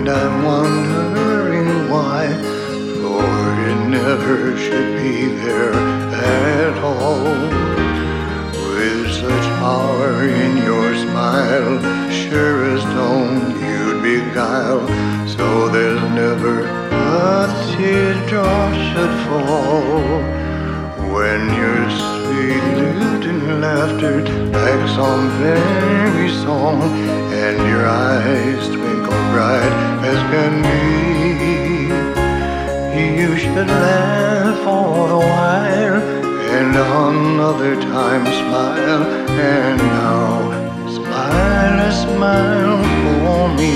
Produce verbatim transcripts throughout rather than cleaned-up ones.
And I'm wondering why, for it never should be there at all. With such power in your smile, sure as stone you'd beguile, so there's never a teardrop should fall. When your sweet lute and laughter like some very song, and your eyes twinkle bright as can be, you should laugh all the while, and another time smile, and now smile a smile for me.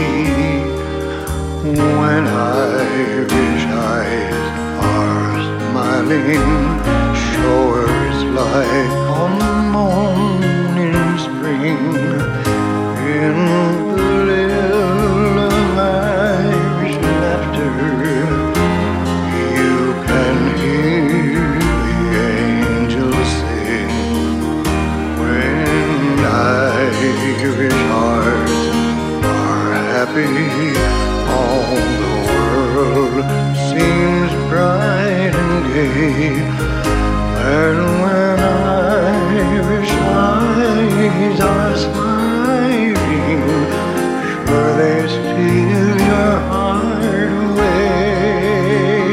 When Irish eyes are smiling, showers like on morning spring, in the lilt of Irish laughter, you can hear the angels sing. When Irish hearts are happy, all the world seems bright and gay. And when Irish eyes are smiling, sure they steal your heart away.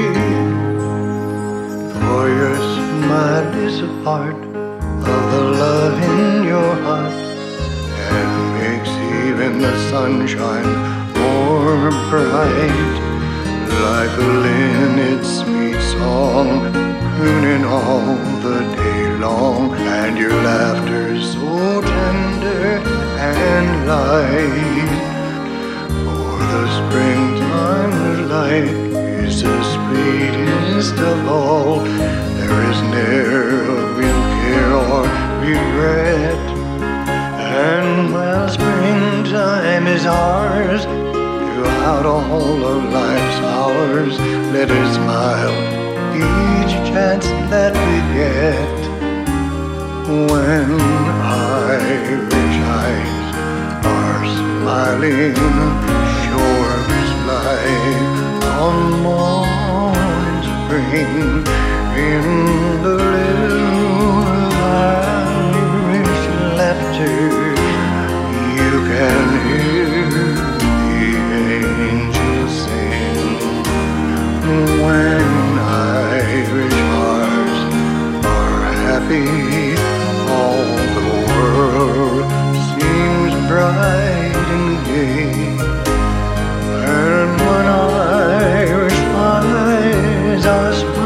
For your smile is a part of the love in your heart, and makes even the sunshine more bright. Like a linnet's sweet song, crooning all the day long, and your laughter so tender and light. For the springtime light is the sweetest of all. There is ne'er a real care or regret, and while springtime is ours, throughout all of life's hours, let us smile each chance that we get. When Irish eyes are smiling, shores like on morning spring, in the lilt of Irish laughter, you can hear the angels sing. When Irish hearts are happy, all the world seems bright and gay. And when Irish eyes are smiling,